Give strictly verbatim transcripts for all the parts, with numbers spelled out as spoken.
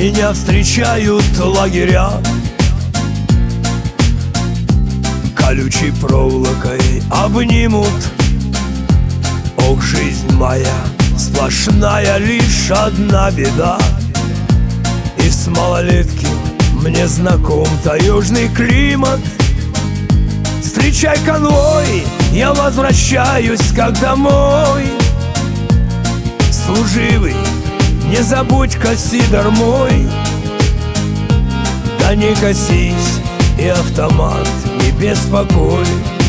Меня встречают лагеря колючей проволокой обнимут. Ох, жизнь моя сплошная, лишь одна беда. И с малолетки мне знаком таежный климат. Встречай конвой, я возвращаюсь как домой. Служивый, не забудь-ка сидор мой. Да не косись, и автомат не беспокой.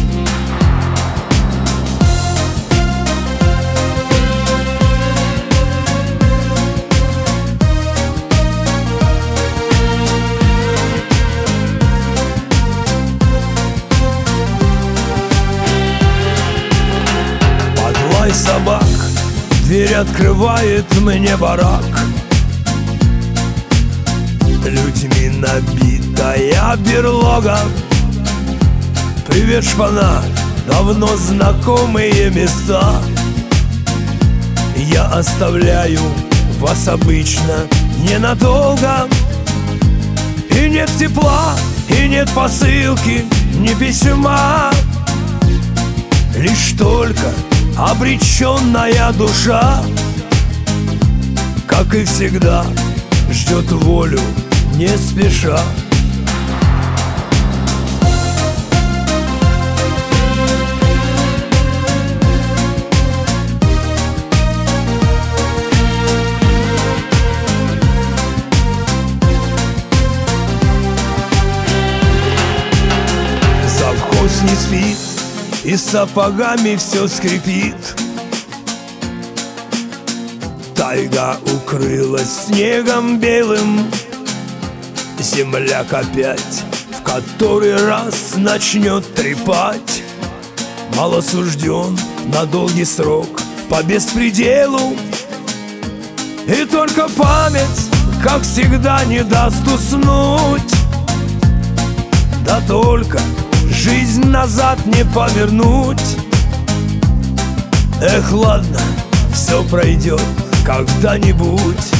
Лай собак, дверь открывает мне барак. Людьми набитая берлога. Привет, шпана, давно знакомые места. Я оставляю вас обычно ненадолго. И нет тепла, и нет посылки, ни письма. Лишь только обреченная душа, как и всегда, ждет волю не спеша. Завхоз не спит, и сапогами все скрипит. Тайга укрылась снегом белым. Земляк опять в который раз начнет трепать. Малосужден на долгий срок по беспределу. И только память, как всегда, не даст уснуть. Да только жизнь назад не повернуть. Эх, ладно, все пройдет когда-нибудь.